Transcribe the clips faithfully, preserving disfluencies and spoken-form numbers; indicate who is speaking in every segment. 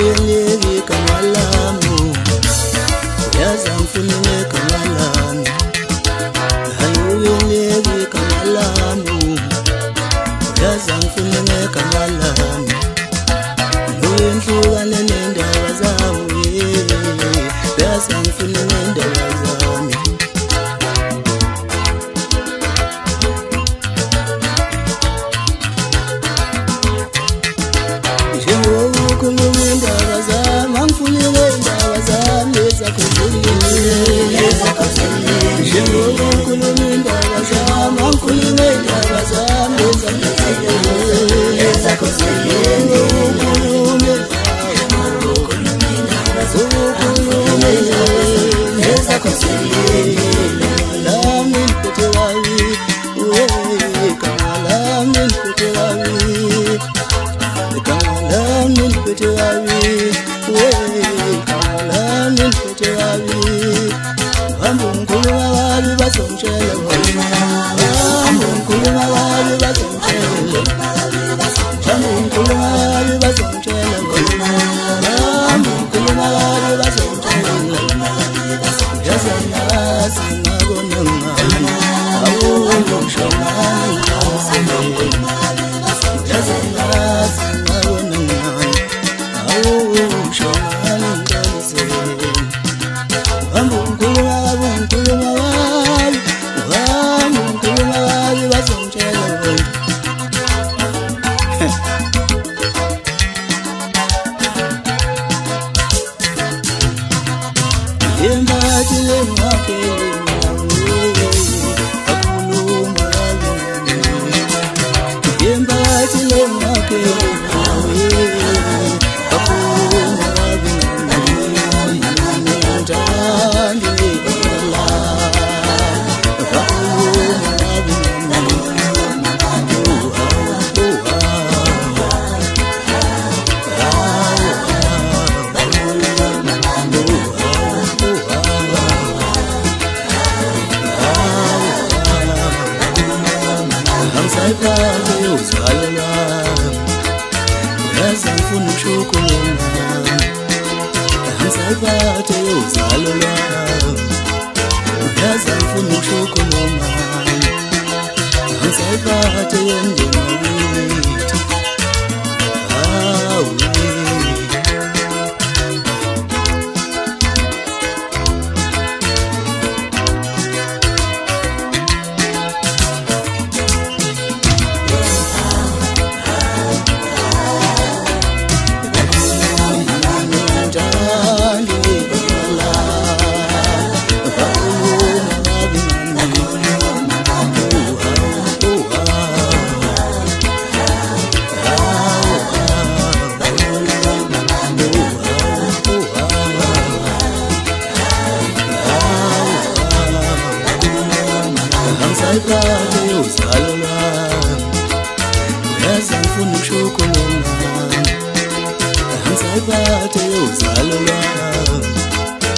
Speaker 1: uyeleke kamalamu yaza ngifune kamalamu uyeleke kamalamu yaza ngifune kamalamu uyenhlukane nendaba zami yaza ngifune nendaba zami Ukhuluma indaba zami angifune indaba zami ezakhuzulile njengoba ukhuluma indaba zami angifune indaba zami ezakhuzulile ukhulume ukhulume ezakhuzulile lami niphethe kabi lami niphethe kabi Kamalami niphethe kabi we kamalami niphethe kabi hamba ngikhuluma kabi bazongitshela hamba ngikhuluma kabi bazongitshela hamba ngikhuluma kabi bazongitshela hamba ngikhuluma kabi bazongitshela yaza ngazi ngabona ngani awungishonani yaza ngazi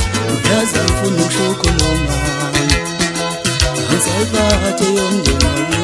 Speaker 1: Yaza ngifuna ukukhuluma ngizayiphathe yomndeni